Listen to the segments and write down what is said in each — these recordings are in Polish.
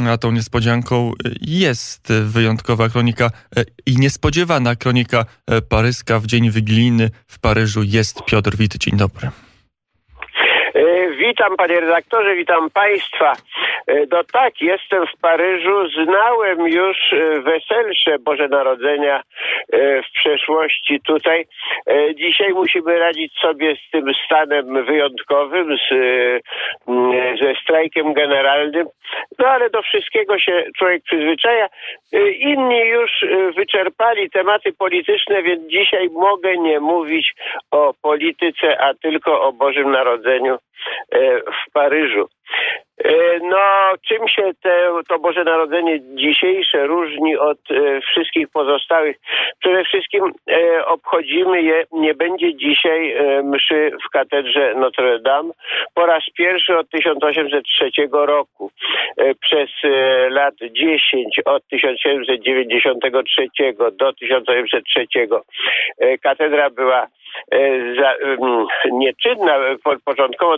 a tą niespodzianką jest wyjątkowa kronika i niespodziewana kronika paryska. W dzień wigilijny w Paryżu jest Piotr Wit. Dzień dobry. Witam panie redaktorze, witam państwa. No tak, jestem w Paryżu, znałem już weselsze Boże Narodzenia w przeszłości tutaj. Dzisiaj musimy radzić sobie z tym stanem wyjątkowym, ze strajkiem generalnym, no ale do wszystkiego się człowiek przyzwyczaja. Inni już wyczerpali tematy polityczne, więc dzisiaj mogę nie mówić o polityce, a tylko o Bożym Narodzeniu w Paryżu. No, czym się to Boże Narodzenie dzisiejsze różni od wszystkich pozostałych? Przede wszystkim obchodzimy je, nie będzie dzisiaj mszy w katedrze Notre Dame po raz pierwszy od 1803 roku. Przez lat 10, od 1793 do 1803, katedra była nieczynna, początkowo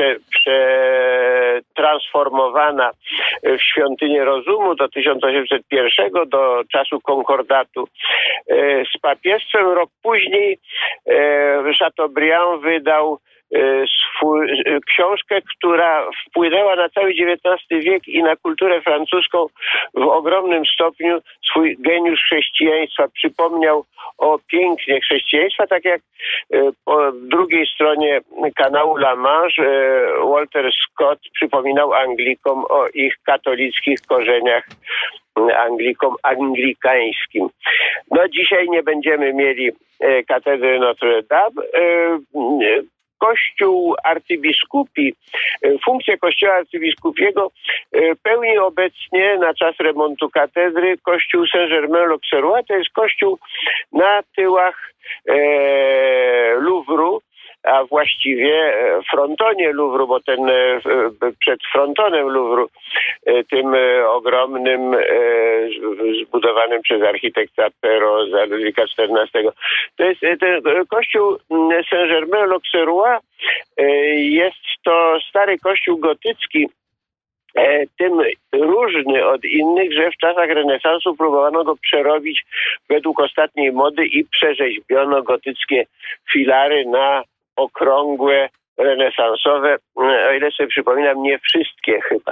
przetransformowana w świątynię rozumu do 1801, do czasu konkordatu z papiestwem. Rok później Chateaubriand wydał książkę, która wpłynęła na cały XIX wiek i na kulturę francuską w ogromnym stopniu. Swój geniusz chrześcijaństwa przypomniał o pięknie chrześcijaństwa, tak jak po drugiej stronie kanału La Manche Walter Scott przypominał Anglikom o ich katolickich korzeniach, anglikańskim. No dzisiaj nie będziemy mieli katedry Notre Dame. Kościół arcybiskupi, funkcję kościoła arcybiskupiego pełni obecnie na czas remontu katedry kościół Saint-Germain-l'Auxerrois. To jest kościół na tyłach Louvru, a właściwie frontonie Louvru, bo ten przed frontonem Louvru, tym ogromnym, zbudowanym przez architekta Perrault za Ludwika XIV. To jest ten kościół Saint-Germain-l'Auxerrois. Jest to stary kościół gotycki, tym różny od innych, że w czasach renesansu próbowano go przerobić według ostatniej mody i przerzeźbiono gotyckie filary na okrągłe, renesansowe, o ile sobie przypominam, nie wszystkie chyba.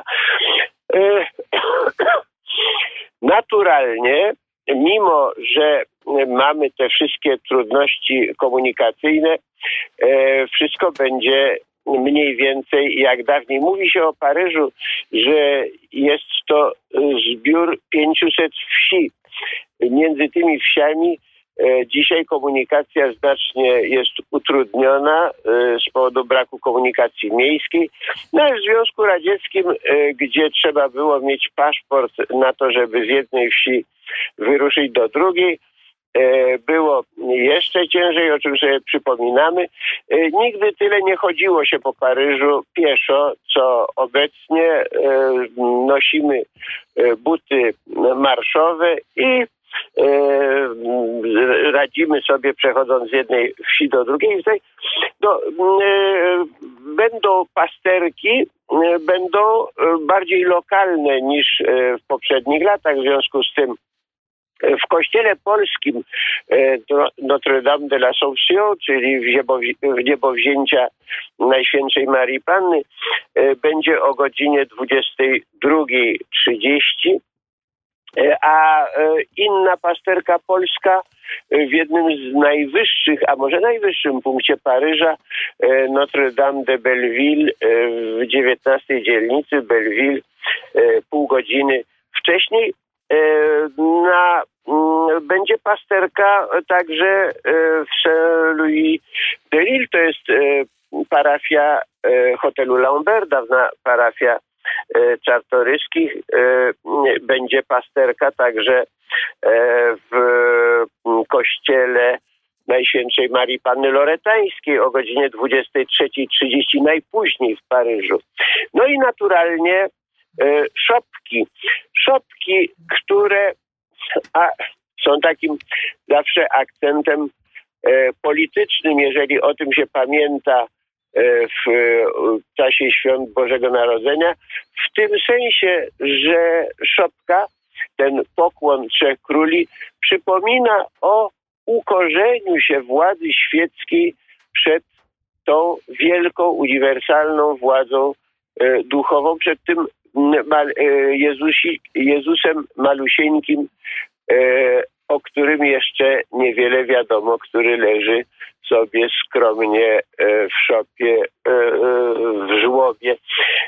Naturalnie, mimo że mamy te wszystkie trudności komunikacyjne, wszystko będzie mniej więcej jak dawniej. Mówi się o Paryżu, że jest to zbiór 500 wsi. Między tymi wsiami dzisiaj komunikacja znacznie jest utrudniona z powodu braku komunikacji miejskiej. No w Związku Radzieckim, gdzie trzeba było mieć paszport na to, żeby z jednej wsi wyruszyć do drugiej, było jeszcze ciężej, o czym sobie przypominamy. Nigdy tyle nie chodziło się po Paryżu pieszo, co obecnie. Nosimy buty marszowe i radzimy sobie przechodząc z jednej wsi do drugiej. Będą pasterki, będą bardziej lokalne niż w poprzednich latach. W związku z tym w kościele polskim Notre Dame de l'Assomption, czyli w niebowzięcia Najświętszej Marii Panny, będzie o godzinie 22:30. A inna pasterka polska w jednym z najwyższych, a może najwyższym punkcie Paryża, Notre Dame de Belleville w 19 dzielnicy Belleville, pół godziny wcześniej. Będzie pasterka także w Saint-Louis-de-Lille, to jest parafia hotelu Lambert, dawna parafia Czartoryskich. Będzie pasterka także w kościele Najświętszej Marii Panny Loretańskiej o godzinie 23:30 najpóźniej w Paryżu. No i naturalnie szopki, które są takim zawsze akcentem politycznym, jeżeli o tym się pamięta w czasie świąt Bożego Narodzenia. W w tym sensie, że szopka, ten pokłon trzech króli, przypomina o ukorzeniu się władzy świeckiej przed tą wielką, uniwersalną władzą duchową, przed tym Jezusem malusieńkim, o którym jeszcze niewiele wiadomo, który leży sobie skromnie w szopie, w żłobie.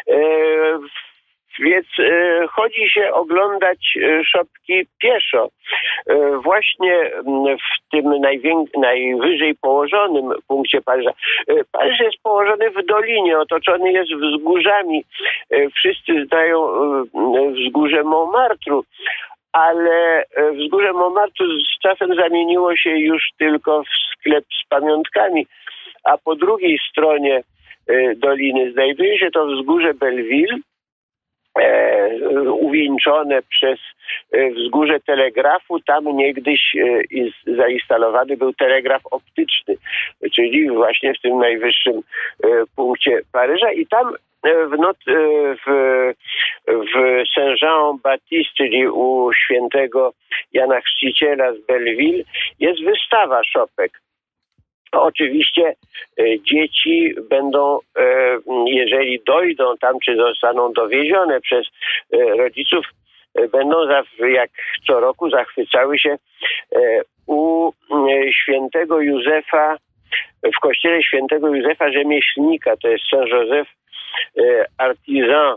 Więc chodzi się oglądać szopki pieszo. Właśnie w tym najwyżej położonym punkcie Paryża. Paryż jest położony w dolinie, otoczony jest wzgórzami. Wszyscy znają wzgórze Montmartru, ale wzgórze Montmartru z czasem zamieniło się już tylko w sklep z pamiątkami, a po drugiej stronie doliny znajduje się to wzgórze Belleville, uwieńczone przez wzgórze telegrafu. Tam niegdyś zainstalowany był telegraf optyczny, czyli właśnie w tym najwyższym punkcie Paryża. I tam w Saint-Jean-Baptiste, czyli u świętego Jana Chrzciciela z Belleville, jest wystawa szopek. Oczywiście dzieci będą, jeżeli dojdą tam, czy zostaną dowiezione przez rodziców, będą jak co roku zachwycały się u świętego Józefa, w kościele świętego Józefa Rzemieślnika, to jest Saint-Joseph Artisan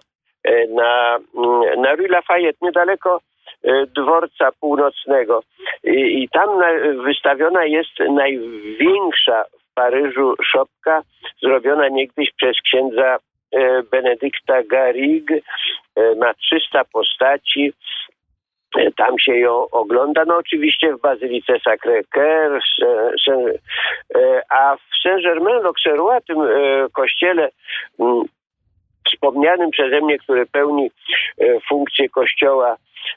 na Rue Lafayette, niedaleko dworca północnego. I tam wystawiona jest największa w Paryżu szopka, zrobiona niegdyś przez księdza Benedykta Garrigue. Ma 300 postaci. Tam się ją ogląda. No oczywiście w Bazylice Sacré-Cœur, a w Saint-Germain-l'Auxerrois, tym kościele wspomnianym przeze mnie, który pełni funkcję kościoła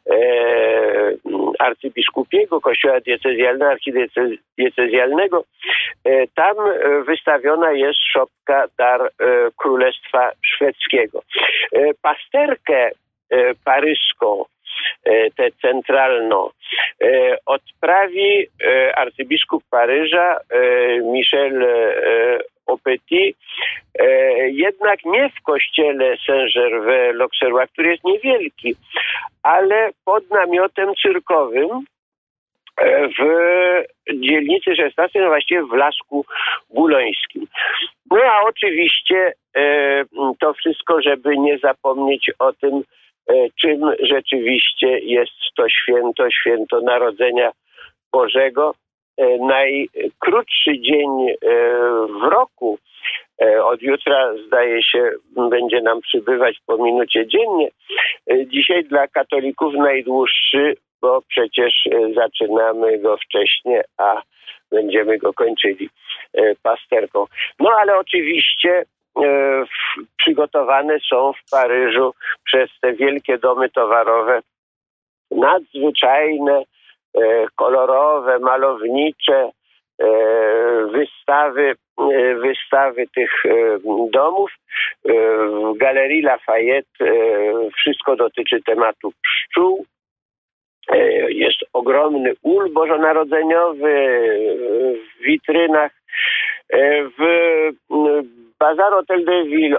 arcybiskupiego, kościoła diecezjalnego, archidiecezjalnego, tam wystawiona jest szopka dar Królestwa Szwedzkiego. Pasterkę paryską, tę centralną, odprawi arcybiskup Paryża Michel Aupetit, jednak nie w kościele Saint-Gervais-l'Auxerrois, który jest niewielki, ale pod namiotem cyrkowym w dzielnicy 16, no właściwie w Lasku Bulońskim. No a oczywiście to wszystko, żeby nie zapomnieć o tym, czym rzeczywiście jest to święto Narodzenia Bożego. Najkrótszy dzień w roku, od jutra zdaje się będzie nam przybywać po minucie dziennie. Dzisiaj dla katolików najdłuższy, bo przecież zaczynamy go wcześnie, a będziemy go kończyli pasterką. No ale oczywiście przygotowane są w Paryżu przez te wielkie domy towarowe nadzwyczajne, kolorowe, malownicze wystawy tych domów. W Galerii Lafayette wszystko dotyczy tematu pszczół. Jest ogromny ul bożonarodzeniowy w witrynach. W Bazar Hôtel de Ville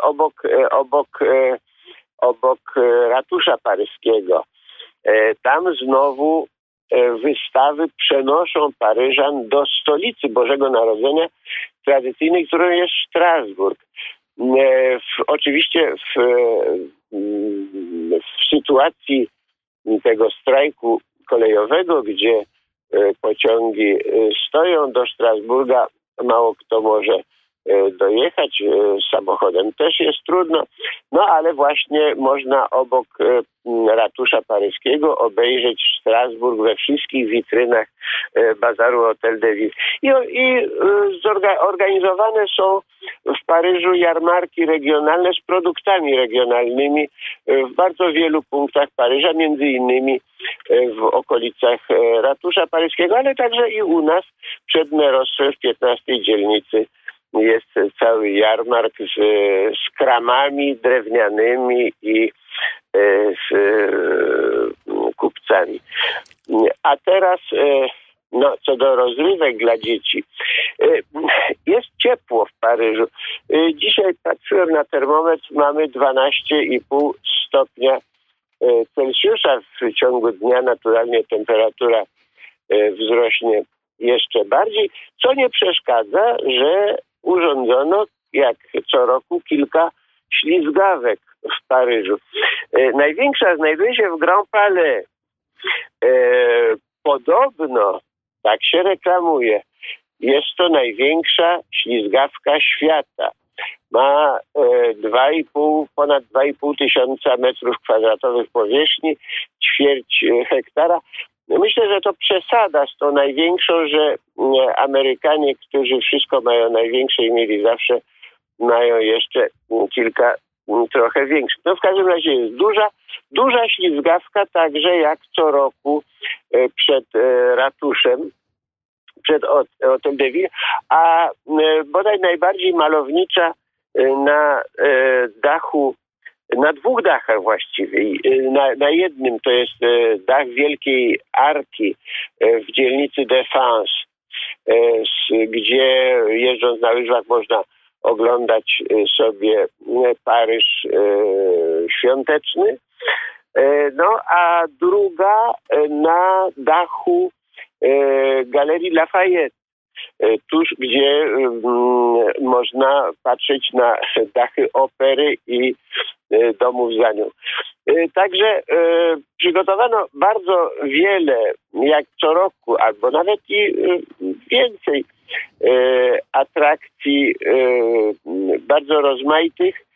obok ratusza paryskiego. Tam znowu wystawy przenoszą Paryżan do stolicy Bożego Narodzenia tradycyjnej, którą jest Strasburg. Oczywiście w sytuacji tego strajku kolejowego, gdzie pociągi stoją, do Strasburga mało kto może dojechać, samochodem też jest trudno, no ale właśnie można obok ratusza paryskiego obejrzeć Strasburg we wszystkich witrynach Bazaru Hôtel de Ville. I organizowane są w Paryżu jarmarki regionalne z produktami regionalnymi w bardzo wielu punktach Paryża, między innymi w okolicach ratusza paryskiego, ale także i u nas przed Merosem w 15 dzielnicy jest cały jarmark z kramami drewnianymi i z kupcami. A teraz co do rozrywek dla dzieci. Jest ciepło w Paryżu. Dzisiaj patrzyłem na termometr, mamy 12,5 stopnia Celsjusza. W ciągu dnia naturalnie temperatura wzrośnie jeszcze bardziej, co nie przeszkadza, że urządzono jak co roku kilka ślizgawek w Paryżu. Największa znajduje się w Grand Palais. Podobno, tak się reklamuje, jest to największa ślizgawka świata. Ma ponad 2,5 tysiąca metrów kwadratowych powierzchni, ćwierć hektara. Myślę, że to przesada z tą największą, że Amerykanie, którzy wszystko mają największe i mieli zawsze, mają jeszcze kilka trochę większych. No w każdym razie jest duża ślizgawka, także jak co roku przed ratuszem, przed Hôtel de Ville, a bodaj najbardziej malownicza na dachu, na dwóch dachach właściwie. Na jednym to jest dach Wielkiej Arki w dzielnicy Défense, gdzie jeżdżąc na łyżwach można oglądać sobie Paryż świąteczny. No a druga na dachu Galerii Lafayette, tuż gdzie można patrzeć na dachy opery i domów za nią. Także przygotowano bardzo wiele, jak co roku, albo nawet i więcej atrakcji bardzo rozmaitych.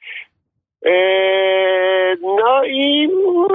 No i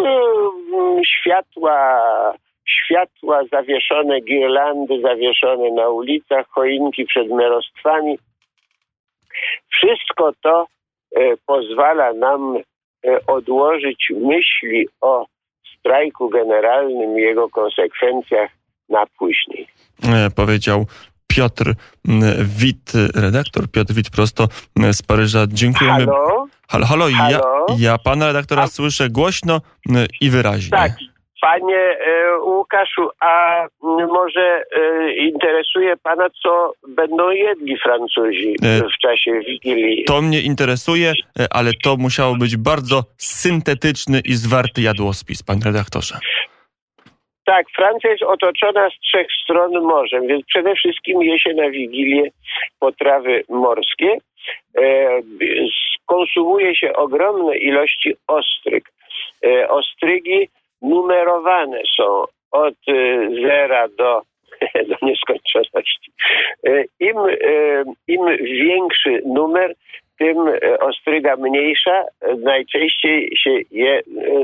światła zawieszone, girlandy zawieszone na ulicach, choinki przed merostwami. Wszystko to pozwala nam odłożyć myśli o strajku generalnym i jego konsekwencjach na później. Powiedział Piotr Wit, redaktor Piotr Wit prosto z Paryża. Dziękujemy. Halo? Ja pana redaktora słyszę głośno i wyraźnie. Tak. Panie Łukaszu, a może interesuje pana, co będą jedli Francuzi w czasie Wigilii? To mnie interesuje, ale to musiało być bardzo syntetyczny i zwarty jadłospis, panie redaktorze. Tak, Francja jest otoczona z 3 stron morzem, więc przede wszystkim je się na Wigilię potrawy morskie. Skonsumuje się ogromne ilości ostryg. Ostrygi numerowane są od 0 do nieskończoności. Im większy numer, tym ostryga mniejsza. Najczęściej się je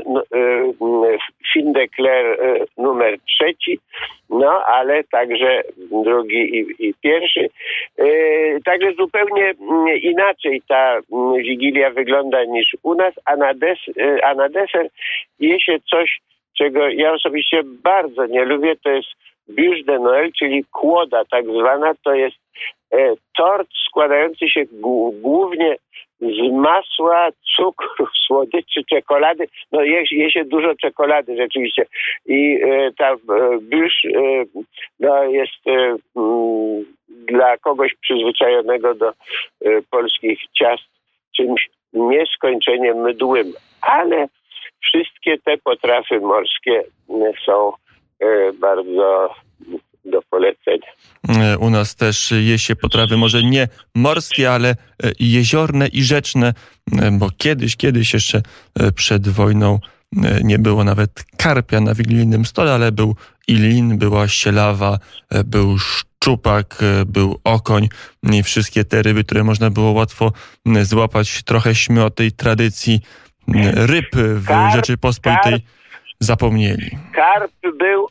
fin de Clair numer 3, no ale także drugi i pierwszy. Także zupełnie inaczej ta Wigilia wygląda niż u nas, a na deser je się coś, czego ja osobiście bardzo nie lubię, to jest bûche de Noël, czyli kłoda tak zwana. To jest tort składający się głównie z masła, cukru, słodyczy, czekolady. No je się dużo czekolady rzeczywiście. I ta bûche jest dla kogoś przyzwyczajonego do polskich ciast czymś nieskończenie mdłym. Ale wszystkie te potrawy morskie są bardzo do polecenia. U nas też je się potrawy może nie morskie, ale jeziorne i rzeczne, bo kiedyś jeszcze przed wojną nie było nawet karpia na wigilijnym stole, ale był i lin, była sielawa, był szczupak, był okoń i wszystkie te ryby, które można było łatwo złapać. Trochęśmy o tej tradycji ryb w Rzeczypospolitej zapomnieli. Karp był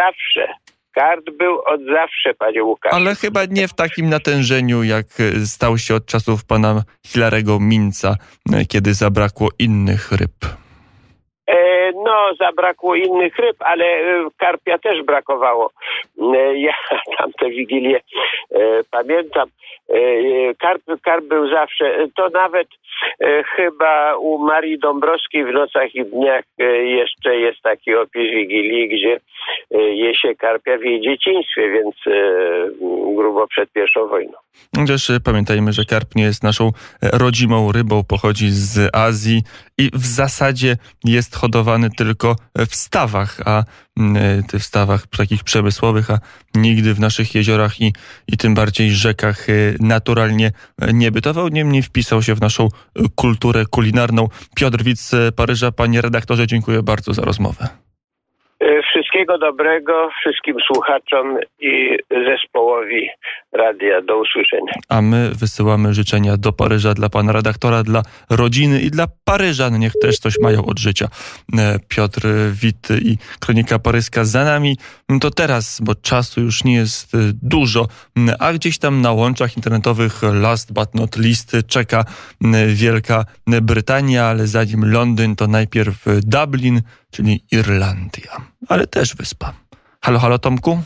od zawsze, panie Łukasz. Ale chyba nie w takim natężeniu, jak stał się od czasów pana Hilarego Minca, kiedy zabrakło innych ryb. Zabrakło innych ryb, ale karpia też brakowało. Ja tamte Wigilię pamiętam. Karp był zawsze, to nawet chyba u Marii Dąbrowskiej w Nocach i Dniach jeszcze jest taki opis Wigilii, gdzie je się karpia w jej dzieciństwie, więc grubo przed I wojną. Też pamiętajmy, że karp nie jest naszą rodzimą rybą, pochodzi z Azji i w zasadzie jest hodowany tylko w stawach, w stawach takich przemysłowych, a nigdy w naszych jeziorach i tym bardziej rzekach naturalnie nie bytował. Niemniej wpisał się w naszą kulturę kulinarną. Piotr Witz z Paryża. Panie redaktorze, dziękuję bardzo za rozmowę. Wszystkiego dobrego wszystkim słuchaczom i zespołowi radia. Do usłyszenia. A my wysyłamy życzenia do Paryża dla pana redaktora, dla rodziny i dla Paryżan. Niech też coś mają od życia. Piotr Wit i Kronika Paryska za nami. To teraz, bo czasu już nie jest dużo, a gdzieś tam na łączach internetowych last but not least czeka Wielka Brytania, ale zanim Londyn, to najpierw Dublin, czyli Irlandia, ale też wyspa. Halo, halo Tomku?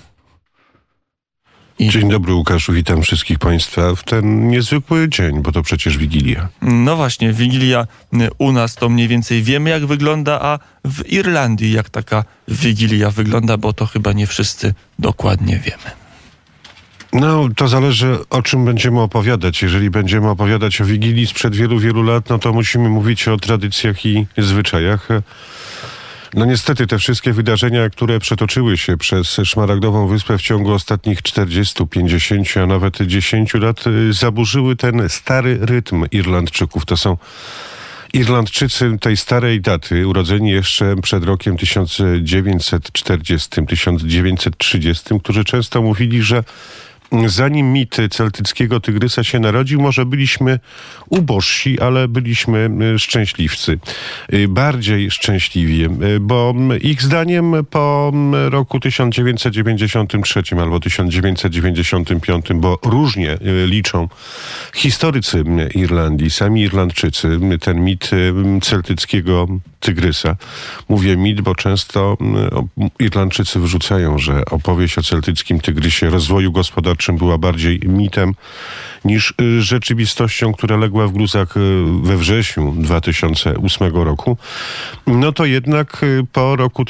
Dzień dobry, Łukaszu, witam wszystkich Państwa w ten niezwykły dzień, bo to przecież Wigilia. No właśnie, Wigilia u nas to mniej więcej wiemy, jak wygląda, a w Irlandii jak taka Wigilia wygląda, bo to chyba nie wszyscy dokładnie wiemy. No, to zależy, o czym będziemy opowiadać. Jeżeli będziemy opowiadać o Wigilii sprzed wielu, wielu lat, no to musimy mówić o tradycjach i zwyczajach. No niestety te wszystkie wydarzenia, które przetoczyły się przez Szmaragdową Wyspę w ciągu ostatnich 40, 50, a nawet 10 lat zaburzyły ten stary rytm Irlandczyków. To są Irlandczycy tej starej daty, urodzeni jeszcze przed rokiem 1940, 1930, którzy często mówili, że zanim mit celtyckiego tygrysa się narodził, może byliśmy ubożsi, ale byliśmy szczęśliwcy. Bardziej szczęśliwi, bo ich zdaniem po roku 1993 albo 1995, bo różnie liczą historycy Irlandii, sami Irlandczycy, ten mit celtyckiego tygrysa. Mówię mit, bo często Irlandczycy wrzucają, że opowieść o celtyckim tygrysie, rozwoju gospodarczym była bardziej mitem niż rzeczywistością, która legła w gruzach we wrześniu 2008 roku. No to jednak po roku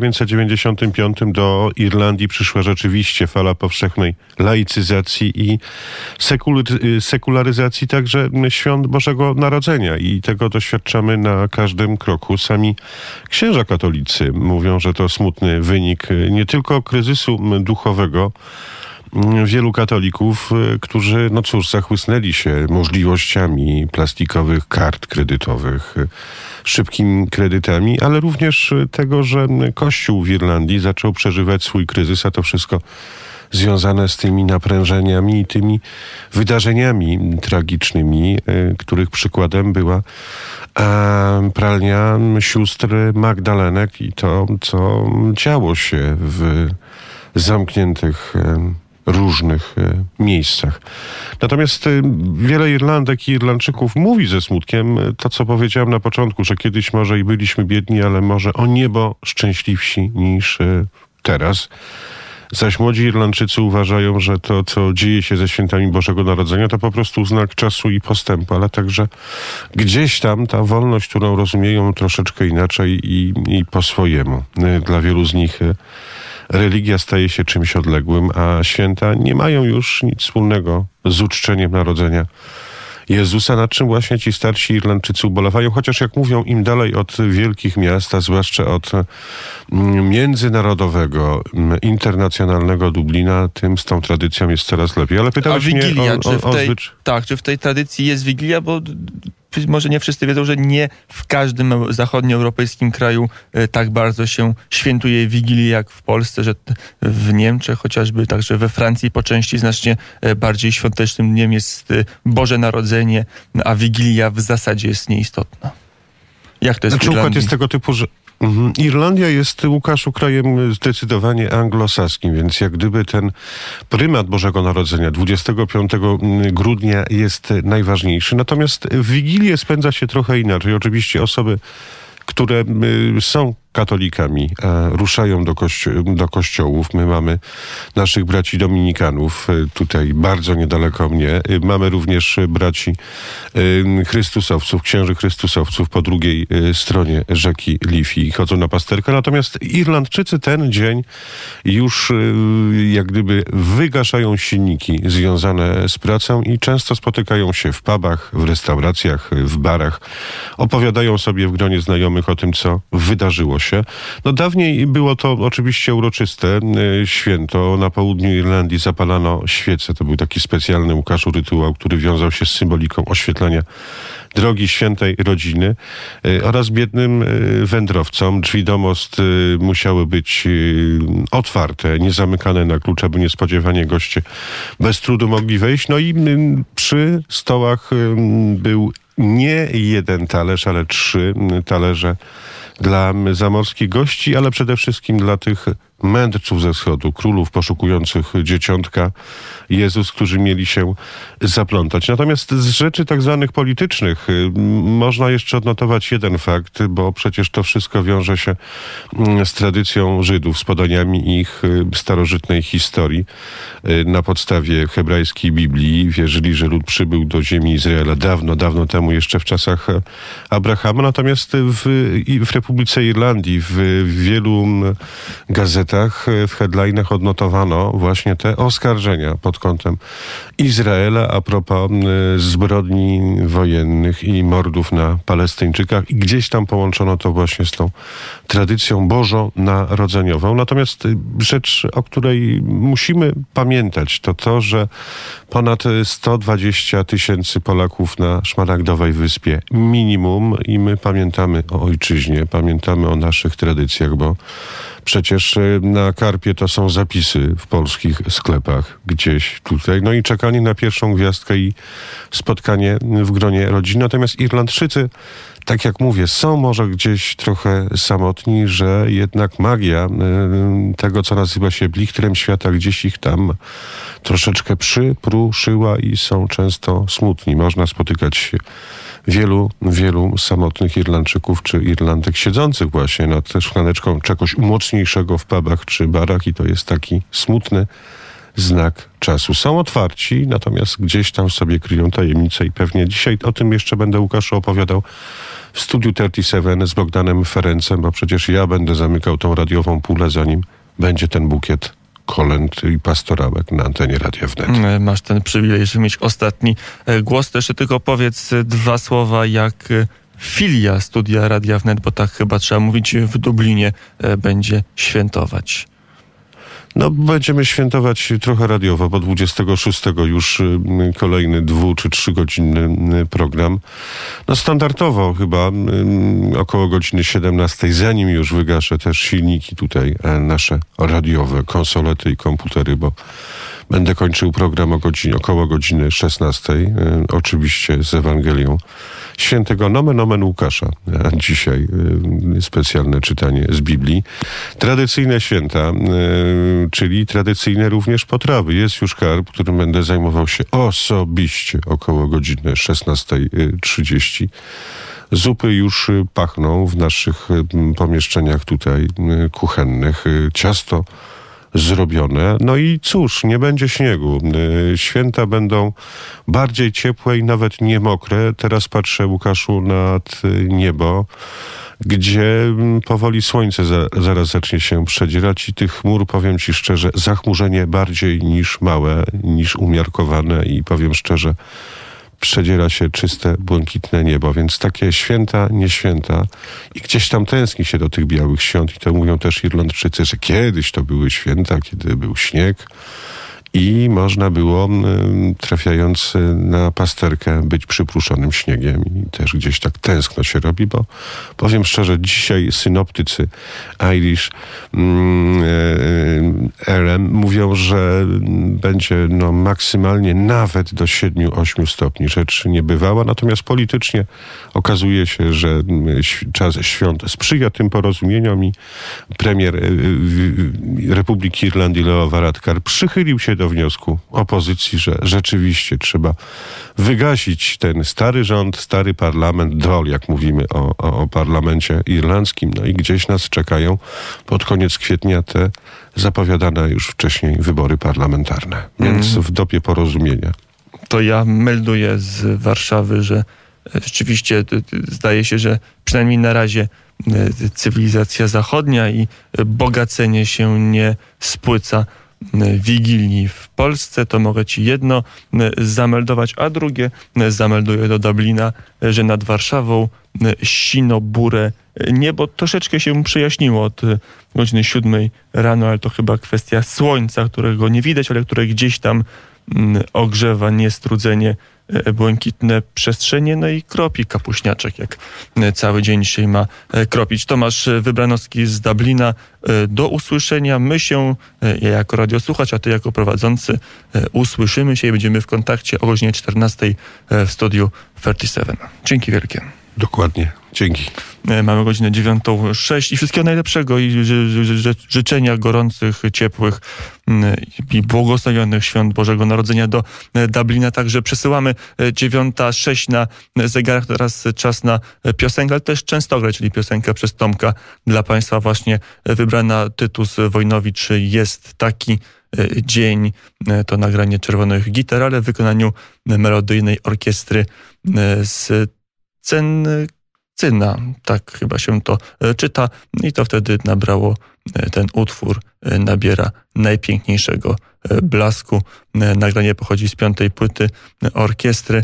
1995 do Irlandii przyszła rzeczywiście fala powszechnej laicyzacji i sekularyzacji także świąt Bożego Narodzenia i tego doświadczamy na każdym kroku. Sami księża katolicy mówią, że to smutny wynik nie tylko kryzysu duchowego, wielu katolików, którzy, zachłysnęli się możliwościami plastikowych kart kredytowych, szybkimi kredytami, ale również tego, że Kościół w Irlandii zaczął przeżywać swój kryzys, a to wszystko związane z tymi naprężeniami i tymi wydarzeniami tragicznymi, których przykładem była pralnia sióstr Magdalenek i to, co działo się w zamkniętych różnych miejscach. Natomiast wiele Irlandek i Irlandczyków mówi ze smutkiem to, co powiedziałem na początku, że kiedyś może i byliśmy biedni, ale może o niebo szczęśliwsi niż teraz. Zaś młodzi Irlandczycy uważają, że to, co dzieje się ze świętami Bożego Narodzenia, to po prostu znak czasu i postępu, ale także gdzieś tam ta wolność, którą rozumieją troszeczkę inaczej i po swojemu. Dla wielu z nich religia staje się czymś odległym, a święta nie mają już nic wspólnego z uczczeniem narodzenia Jezusa, nad czym właśnie ci starsi Irlandczycy ubolewają, chociaż jak mówią, im dalej od wielkich miast, a zwłaszcza od międzynarodowego, internacjonalnego Dublina, tym z tą tradycją jest coraz lepiej. Ale pytałeś mnie czy w tej tradycji jest Wigilia, bo może nie wszyscy wiedzą, że nie w każdym zachodnioeuropejskim kraju tak bardzo się świętuje Wigilię jak w Polsce, że w Niemczech chociażby, także we Francji po części znacznie bardziej świątecznym dniem jest Boże Narodzenie, a Wigilia w zasadzie jest nieistotna. Jak to jest w Irlandii? Układ jest tego typu, że Irlandia jest, Łukaszu, krajem zdecydowanie anglosaskim, więc jak gdyby ten prymat Bożego Narodzenia 25 grudnia jest najważniejszy. Natomiast Wigilię spędza się trochę inaczej. Oczywiście osoby które są katolikami, ruszają do kościołów. My mamy naszych braci dominikanów, tutaj bardzo niedaleko mnie. Mamy również braci chrystusowców, księży chrystusowców po drugiej stronie rzeki Liffey. Chodzą na pasterkę. Natomiast Irlandczycy ten dzień już jak gdyby wygaszają silniki związane z pracą i często spotykają się w pubach, w restauracjach, w barach. Opowiadają sobie w gronie znajomych o tym, co wydarzyło się. No dawniej było to oczywiście uroczyste święto. Na południu Irlandii zapalano świece. To był taki specjalny, Łukaszu, rytuał, który wiązał się z symboliką oświetlenia drogi świętej rodziny oraz biednym wędrowcom. Drzwi domost musiały być otwarte, nie zamykane na klucz, aby niespodziewanie goście bez trudu mogli wejść. No i przy stołach był nie jeden talerz, ale 3 talerze dla zamorskich gości, ale przede wszystkim dla tych mędrców ze wschodu, królów poszukujących dzieciątka Jezus, którzy mieli się zaplątać. Natomiast z rzeczy tak zwanych politycznych można jeszcze odnotować jeden fakt, bo przecież to wszystko wiąże się z tradycją Żydów, z podaniami ich starożytnej historii. Na podstawie hebrajskiej Biblii wierzyli, że lud przybył do ziemi Izraela dawno temu, jeszcze w czasach Abrahama. Natomiast w Republice Irlandii w wielu gazetach, w headline'ach odnotowano właśnie te oskarżenia pod kątem Izraela a propos zbrodni wojennych i mordów na Palestyńczykach i gdzieś tam połączono to właśnie z tą tradycją bożonarodzeniową. Natomiast rzecz, o której musimy pamiętać, to, że ponad 120 000 Polaków na Szmaragdowej Wyspie minimum i my pamiętamy o ojczyźnie, pamiętamy o naszych tradycjach, bo przecież na karpie to są zapisy w polskich sklepach gdzieś tutaj. No i czekanie na pierwszą gwiazdkę i spotkanie w gronie rodziny. Natomiast Irlandczycy, tak jak mówię, są może gdzieś trochę samotni, że jednak magia tego, co nazywa się blichtrem świata, gdzieś ich tam troszeczkę przypruszyła i są często smutni. Można spotykać się wielu samotnych Irlandczyków czy Irlandek siedzących właśnie nad szklaneczką czegoś mocniejszego w pubach czy barach i to jest taki smutny znak czasu. Są otwarci, natomiast gdzieś tam sobie kryją tajemnice i pewnie dzisiaj o tym jeszcze będę, Łukaszu, opowiadał w Studiu 37 z Bogdanem Ferencem, bo przecież ja będę zamykał tą radiową pulę, zanim będzie ten bukiet kolęd i pastorałek na antenie Radia Wnet. Masz ten przywilej, żeby mieć ostatni głos. To jeszcze tylko powiedz 2 słowa, jak filia studia Radia Wnet, bo tak chyba trzeba mówić, w Dublinie będzie świętować. No, będziemy świętować trochę radiowo, bo 26 już kolejny 2- czy 3-godzinny program. No, standardowo chyba około godziny 17, zanim już wygaszę też silniki tutaj nasze radiowe, konsolety i komputery, bo będę kończył program około godziny 16, oczywiście z Ewangelią Świętego Nomen Omen Łukasza. A dzisiaj specjalne czytanie z Biblii. Tradycyjne święta, czyli tradycyjne również potrawy. Jest już karp, którym będę zajmował się osobiście około godziny 16:30. Zupy już pachną w naszych pomieszczeniach tutaj kuchennych. Ciasto zrobione. No i cóż, nie będzie śniegu. Święta będą bardziej ciepłe i nawet nie mokre. Teraz patrzę, Łukaszu, nad niebo, gdzie powoli słońce zaraz zacznie się przedzierać i tych chmur, powiem ci szczerze, zachmurzenie bardziej niż małe, niż umiarkowane i powiem szczerze, przedziera się czyste, błękitne niebo, więc takie święta, nie święta i gdzieś tam tęskni się do tych białych świąt i to mówią też Irlandczycy, że kiedyś to były święta, kiedy był śnieg i można było, trafiając na pasterkę, być przypruszonym śniegiem i też gdzieś tak tęskno się robi, bo powiem szczerze, dzisiaj synoptycy Irish RM mówią, że będzie maksymalnie nawet do 7-8 stopni. Rzecz niebywała, natomiast politycznie okazuje się, że czas świąt sprzyja tym porozumieniom i premier Republiki Irlandii Leo Varadkar przychylił się do wniosku opozycji, że rzeczywiście trzeba wygasić ten stary rząd, stary parlament, DOL, jak mówimy o parlamencie irlandzkim. No i gdzieś nas czekają pod koniec kwietnia te zapowiadane już wcześniej wybory parlamentarne. Więc w dobie porozumienia. To ja melduję z Warszawy, że rzeczywiście zdaje się, że przynajmniej na razie cywilizacja zachodnia i bogacenie się nie spłyca Wigilii w Polsce. To mogę ci jedno zameldować, a drugie zamelduję do Dublina, że nad Warszawą sino-burę niebo troszeczkę się przejaśniło od godziny 7 rano, ale to chyba kwestia słońca, którego nie widać, ale które gdzieś tam ogrzewa niestrudzenie błękitne przestrzenie, no i kropi kapuśniaczek, jak cały dzień dzisiaj ma kropić. Tomasz Wybranowski z Dublina. Do usłyszenia. My się, ja jako radiosłuchacz, a ty jako prowadzący, usłyszymy się i będziemy w kontakcie o godzinie 14 w studiu 37. Dzięki wielkie. Dokładnie. Dzięki. Mamy godzinę 9:06 i wszystkiego najlepszego i życzenia gorących, ciepłych i błogosławionych świąt Bożego Narodzenia do Dublina. Także przesyłamy 9:06 na zegarach. Teraz czas na piosenkę, ale też Częstochowa, czyli piosenkę przez Tomka dla Państwa właśnie wybrana. Tytus Wojnowicz Jest taki dzień. To nagranie czerwonych gitar, ale w wykonaniu melodyjnej orkiestry z Cyna, tak chyba się to czyta, i to wtedy nabrało, ten utwór nabiera najpiękniejszego blasku. Nagranie pochodzi z 5. płyty orkiestry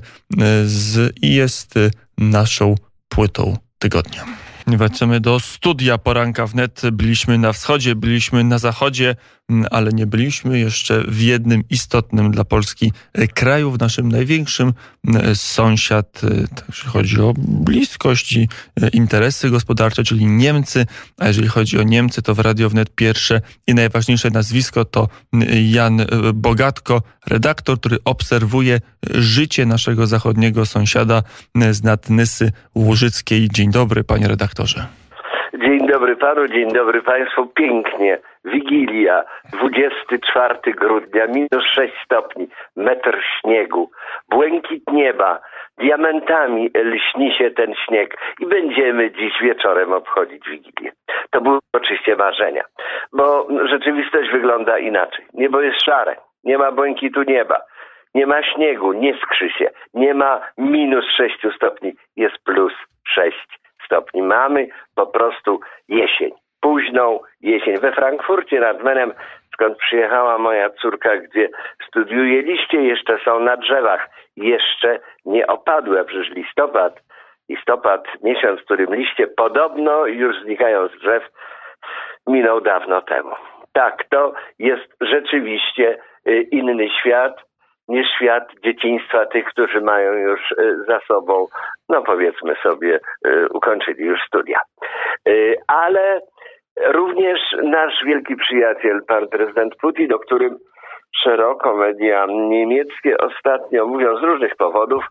i jest naszą płytą tygodnia. Wracamy do studia Poranka Wnet. Byliśmy na wschodzie, byliśmy na zachodzie, ale nie byliśmy jeszcze w jednym istotnym dla Polski kraju, w naszym największym sąsiad, jeśli chodzi o bliskość i interesy gospodarcze, czyli Niemcy. A jeżeli chodzi o Niemcy, to w Radio Wnet pierwsze i najważniejsze nazwisko to Jan Bogatko, redaktor, który obserwuje życie naszego zachodniego sąsiada z nad Nysy Łużyckiej. Dzień dobry, panie redaktorze. Dzień dobry panu, dzień dobry państwu. Pięknie. Wigilia, 24 grudnia, -6 stopni, metr śniegu, błękit nieba, diamentami lśni się ten śnieg i będziemy dziś wieczorem obchodzić Wigilię. To były oczywiście marzenia, bo rzeczywistość wygląda inaczej. Niebo jest szare, nie ma błękitu nieba, nie ma śniegu, nie skrzy się, nie ma -6 stopni, jest +6 stopni. Mamy po prostu jesień. Późną jesień. We Frankfurcie nad Menem, skąd przyjechała moja córka, gdzie studiuje, liście jeszcze są na drzewach. Jeszcze nie opadły, a przecież listopad, miesiąc, w którym liście podobno już znikają z drzew, minął dawno temu. Tak, to jest rzeczywiście inny świat niż świat dzieciństwa tych, którzy mają już za sobą, no powiedzmy sobie, ukończyli już studia. Ale również nasz wielki przyjaciel, pan prezydent Putin, o którym szeroko media niemieckie ostatnio mówią z różnych powodów,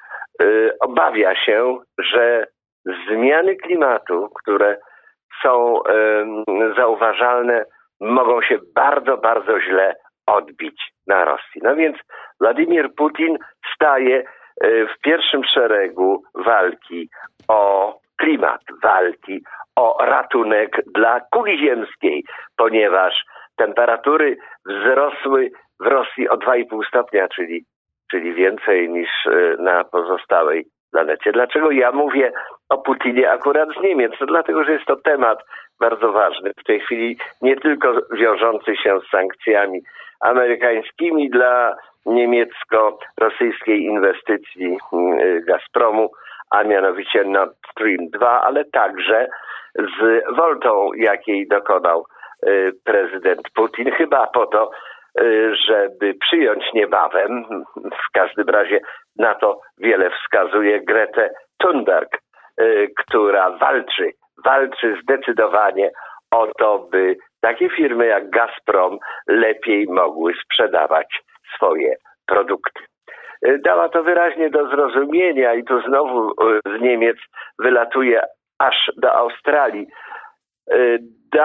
obawia się, że zmiany klimatu, które są zauważalne, mogą się bardzo, bardzo źle odbić na Rosji. No więc Władimir Putin staje w pierwszym szeregu walki o klimat, walki o ratunek dla kuli ziemskiej, ponieważ temperatury wzrosły w Rosji o 2,5 stopnia, czyli więcej niż na pozostałej planecie. Dlaczego ja mówię o Putinie akurat z Niemiec? To dlatego, że jest to temat bardzo ważny w tej chwili, nie tylko wiążący się z sankcjami amerykańskimi dla niemiecko-rosyjskiej inwestycji Gazpromu, a mianowicie Nord Stream 2, ale także z woltą, jakiej dokonał prezydent Putin, chyba po to, żeby przyjąć niebawem, w każdym razie na to wiele wskazuje, Gretę Thunberg, która walczy zdecydowanie o to, by takie firmy jak Gazprom lepiej mogły sprzedawać swoje produkty. Dała to wyraźnie do zrozumienia i tu znowu z Niemiec wylatuje aż do Australii. Dała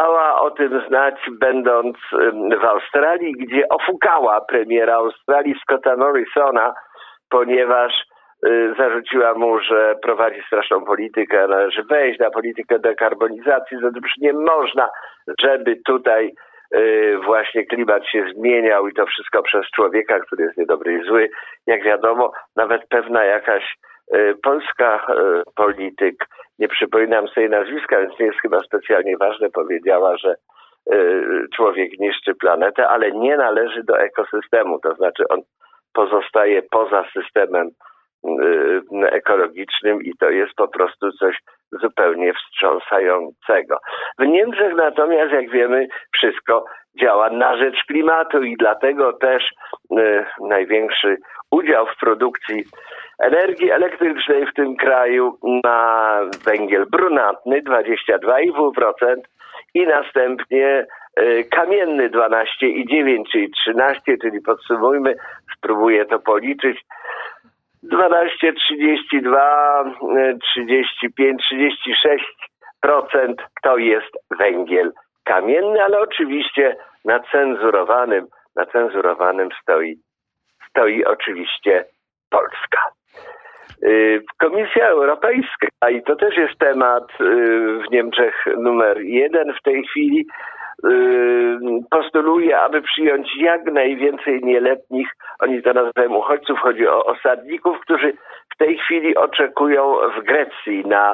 o tym znać, będąc w Australii, gdzie ofukała premiera Australii Scotta Morrisona, ponieważ zarzuciła mu, że prowadzi straszną politykę, należy wejść na politykę dekarbonizacji, że już nie można, żeby tutaj właśnie klimat się zmieniał i to wszystko przez człowieka, który jest niedobry i zły. Jak wiadomo, nawet pewna jakaś polska polityk, nie przypominam sobie nazwiska, więc nie jest chyba specjalnie ważne, powiedziała, że człowiek niszczy planetę, ale nie należy do ekosystemu, to znaczy on pozostaje poza systemem ekologicznym i to jest po prostu coś zupełnie wstrząsającego. W Niemczech natomiast, jak wiemy, wszystko działa na rzecz klimatu i dlatego też największy udział w produkcji energii elektrycznej w tym kraju ma węgiel brunatny 22,5% i następnie kamienny 12,9, czyli 13, czyli podsumujmy, spróbuję to policzyć. 12, 32, 35, 36% to jest węgiel kamienny, ale oczywiście na cenzurowanym stoi oczywiście Polska. Komisja Europejska, i to też jest temat w Niemczech numer 1 w tej chwili, postuluje, aby przyjąć jak najwięcej nieletnich, oni to nazywają uchodźców, chodzi o osadników, którzy w tej chwili oczekują w Grecji na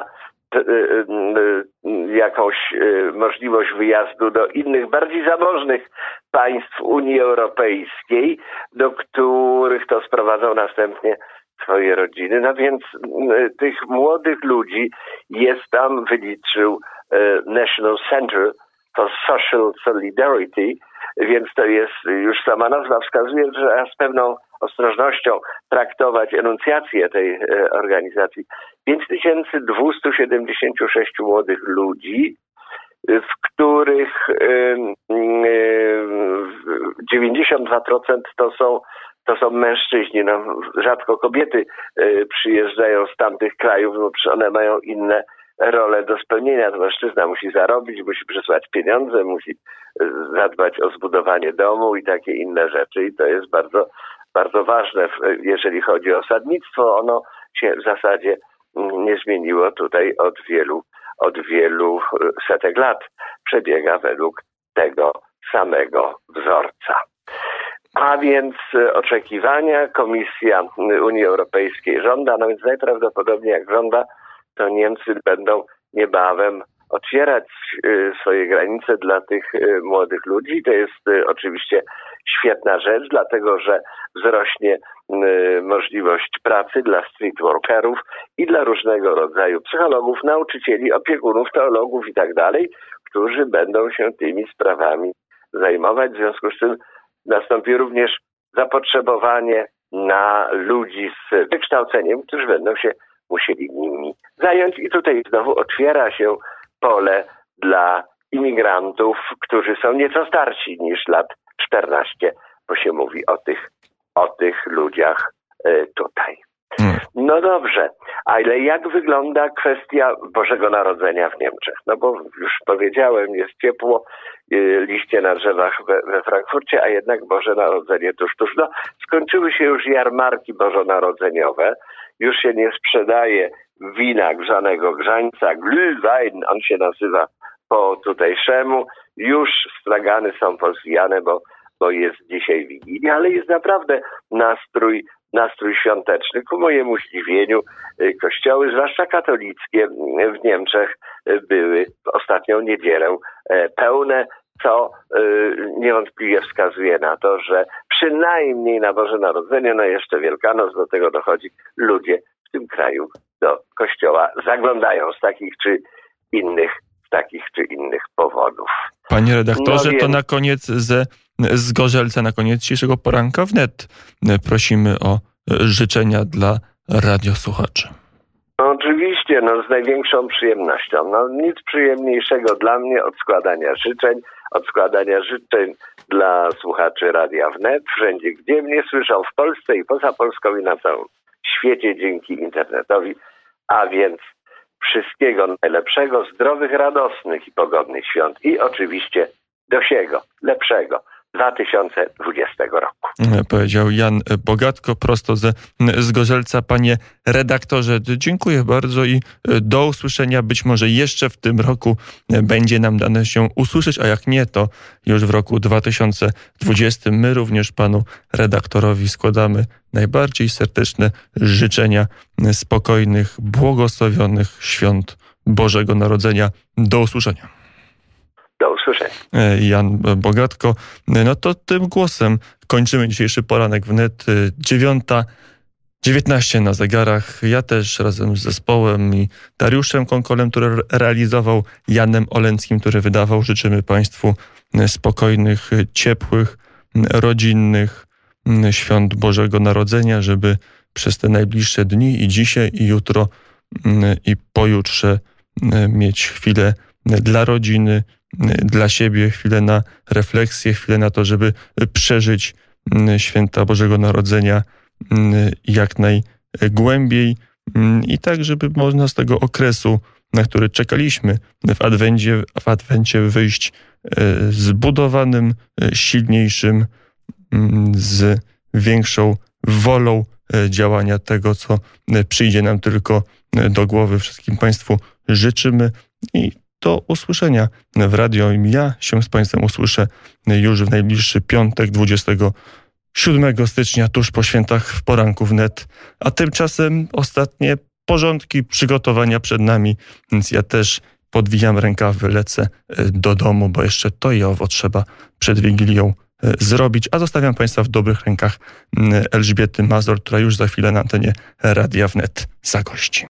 jakąś możliwość wyjazdu do innych, bardziej zamożnych państw Unii Europejskiej, do których to sprowadzą następnie swoje rodziny. No więc tych młodych ludzi jest tam, wyliczył National Center for Social Solidarity, więc to jest, już sama nazwa wskazuje, że trzeba z pewną ostrożnością traktować enuncjację tej organizacji. 5276 młodych ludzi, w których 92% to są mężczyźni. No, rzadko kobiety przyjeżdżają z tamtych krajów, bo one mają inne role do spełnienia. To mężczyzna musi zarobić, musi przysłać pieniądze, musi zadbać o zbudowanie domu i takie inne rzeczy. I to jest bardzo, bardzo ważne, jeżeli chodzi o osadnictwo. Ono się w zasadzie nie zmieniło tutaj od wielu setek lat. Przebiega według tego samego wzorca. A więc oczekiwania Komisja Unii Europejskiej żąda, no więc najprawdopodobniej jak żąda, to Niemcy będą niebawem otwierać swoje granice dla tych młodych ludzi. To jest oczywiście świetna rzecz, dlatego że wzrośnie możliwość pracy dla street workerów i dla różnego rodzaju psychologów, nauczycieli, opiekunów, teologów i tak dalej, którzy będą się tymi sprawami zajmować. W związku z tym nastąpi również zapotrzebowanie na ludzi z wykształceniem, którzy będą się musieli nimi zająć. I tutaj znowu otwiera się pole dla imigrantów, którzy są nieco starsi niż lat 14, bo się mówi o tych ludziach tutaj. No dobrze, ale jak wygląda kwestia Bożego Narodzenia w Niemczech? No bo już powiedziałem, jest ciepło, liście na drzewach we Frankfurcie, a jednak Boże Narodzenie tuż. No, skończyły się już jarmarki bożonarodzeniowe, już się nie sprzedaje wina grzanego grzańca, Glühwein, on się nazywa po tutejszemu, już stragany są pozwijane, bo jest dzisiaj Wigilia, ale jest naprawdę nastrój świąteczny. Ku mojemu zdziwieniu kościoły, zwłaszcza katolickie w Niemczech, były w ostatnią niedzielę pełne, co niewątpliwie wskazuje na to, że przynajmniej na Boże Narodzenie, no jeszcze Wielkanoc, do tego dochodzi, ludzie w tym kraju do kościoła zaglądają z takich czy innych powodów. Panie redaktorze, to na koniec z Gorzelca, na koniec dzisiejszego poranka wnet prosimy o życzenia dla radiosłuchaczy. No, oczywiście, z największą przyjemnością. Nic przyjemniejszego dla mnie od składania życzeń dla słuchaczy Radia Wnet, wszędzie gdzie mnie słyszą, w Polsce i poza Polską i na całym świecie dzięki internetowi, a więc wszystkiego najlepszego, zdrowych, radosnych i pogodnych świąt i oczywiście dosiego, lepszego 2020 roku. Powiedział Jan Bogatko prosto z Gorzelca. Panie redaktorze, dziękuję bardzo i do usłyszenia. Być może jeszcze w tym roku będzie nam dane się usłyszeć, a jak nie, to już w roku 2020. My również panu redaktorowi składamy najbardziej serdeczne życzenia spokojnych, błogosławionych świąt Bożego Narodzenia. Do usłyszenia. Do usłyszenia. Jan Bogatko. No to tym głosem kończymy dzisiejszy poranek wnet. 9:19 na zegarach. Ja też razem z zespołem i Dariuszem Konkolem, który realizował, Janem Olenckim, który wydawał, życzymy Państwu spokojnych, ciepłych, rodzinnych świąt Bożego Narodzenia, żeby przez te najbliższe dni i dzisiaj, i jutro, i pojutrze mieć chwilę dla rodziny, dla siebie, chwilę na refleksję, chwilę na to, żeby przeżyć święta Bożego Narodzenia jak najgłębiej i tak, żeby można z tego okresu, na który czekaliśmy w Adwencie wyjść zbudowanym, silniejszym, z większą wolą działania tego, co przyjdzie nam tylko do głowy. Wszystkim Państwu życzymy i do usłyszenia w radio. Ja się z Państwem usłyszę już w najbliższy piątek, 27 stycznia, tuż po świętach w poranku wnet. A tymczasem ostatnie porządki, przygotowania przed nami, więc ja też podwijam rękawy, lecę do domu, bo jeszcze to i owo trzeba przed Wigilią zrobić. A zostawiam Państwa w dobrych rękach Elżbiety Mazur, która już za chwilę na antenie Radia Wnet zagości.